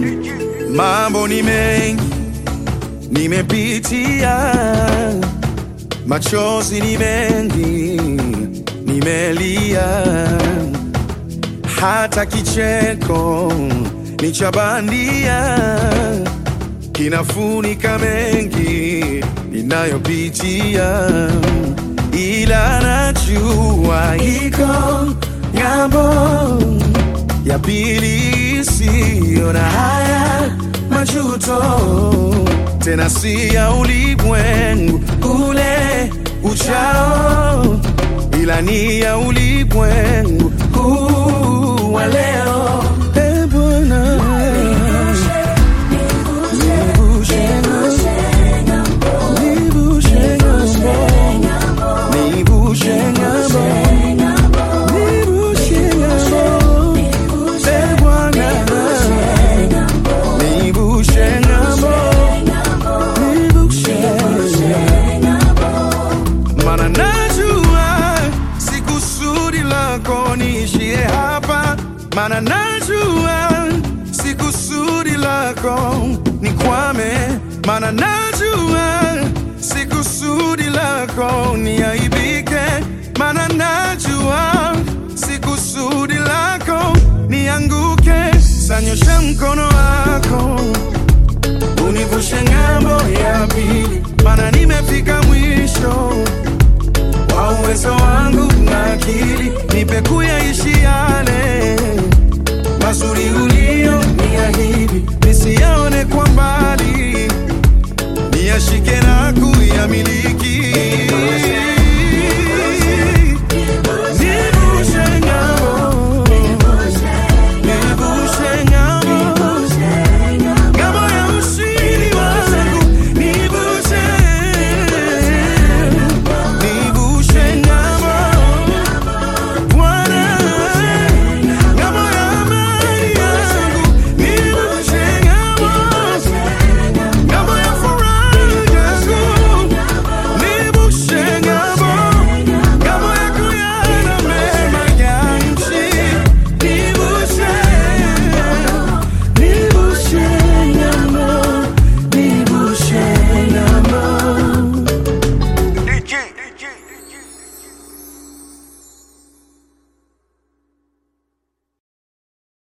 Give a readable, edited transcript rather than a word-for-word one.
Mambo ni mengi nimepitia, machozi ni mengi nimelia, hata kicheko ni cha bandia kinafunika mengi ninayopitia, ila najua iko ng'ambo ya pili isiyo na haya majuto, tena si ya ulimwengu ule ujao, ila ni ya ulimwengu huu wa leo. Bwana mana najua si kusudi lako nikwame, mana najua si kusudi lako niaibike, mana najua si kusudi lako nianguke. Sanyosha mkono wako univushe ng'ambo ya pili, mana nimefika mwisho wa uwezo wangu na akili, nipe kuyaishi yale mazuri ulio niahidi.